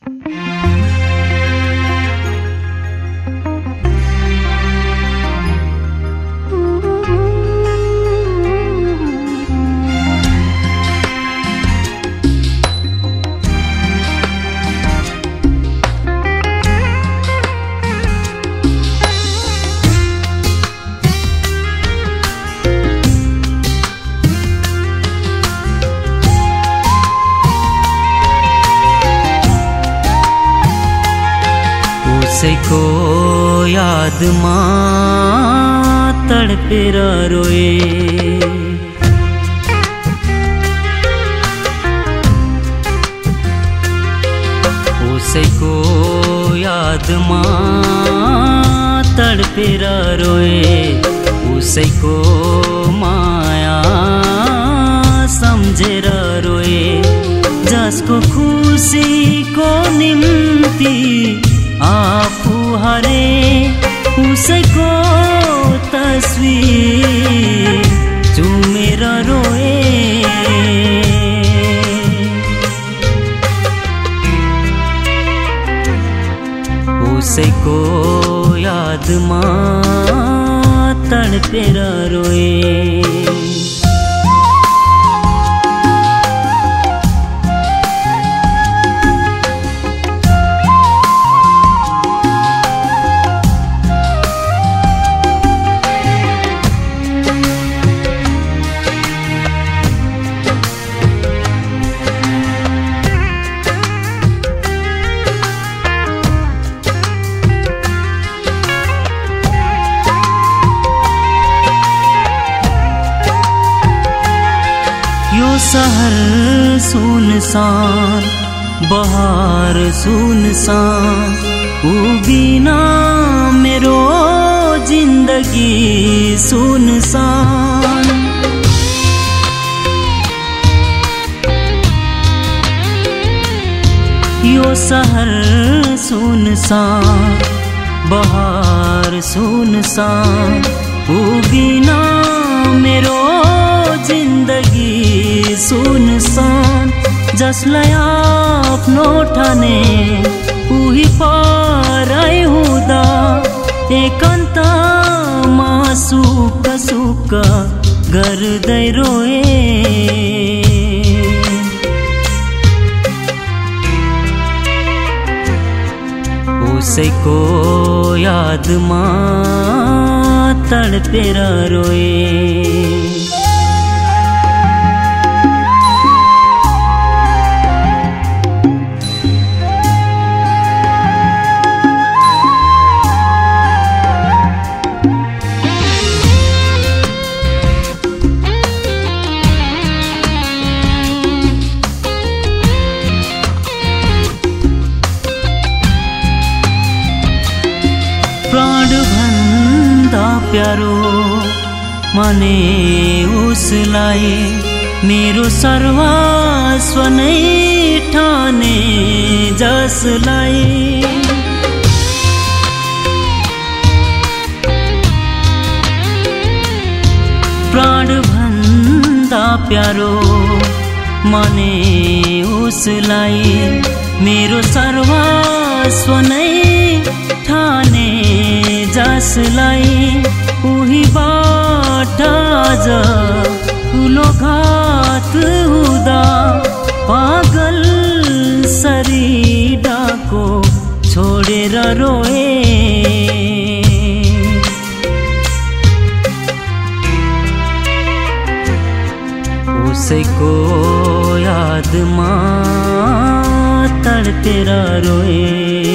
उसैको यादमा तडपेर रोए, उसैको यादमा तडपेर रोए, उसैको माया सम्झेर रोए, जसको खुसीको निम्ति आफू हरे उसैको तस्वीर चुमेर रोए। उसैको यादमा तडपेर रोए। यो शहर सुनसान, बहार सुनसान, ऊ बिना मेरो जिंदगी सुनसान। यो शहर सुनसान, बहार सुनसान, ऊ बिना मेरो जिंदगी सुनसान। जसलाई आफ्नो ठाने उही पराई हुँदा एकान्तमा सुख सुख गर्दै रोए। उसैको यादमा तडपेर रोए। प्राण भन्दा प्यारो माने उसलाई, मेरो सर्वस्व नै ठाने जसलाई। प्राण भन्दा प्यारो माने उसलाई, मेरो सर्वस्व नै ठाने जसलाई। उही बाट आज ठुलो घात हुँदा पागल शरीरको छोडेर रोए। उसैको यादमा तडपेर रोए।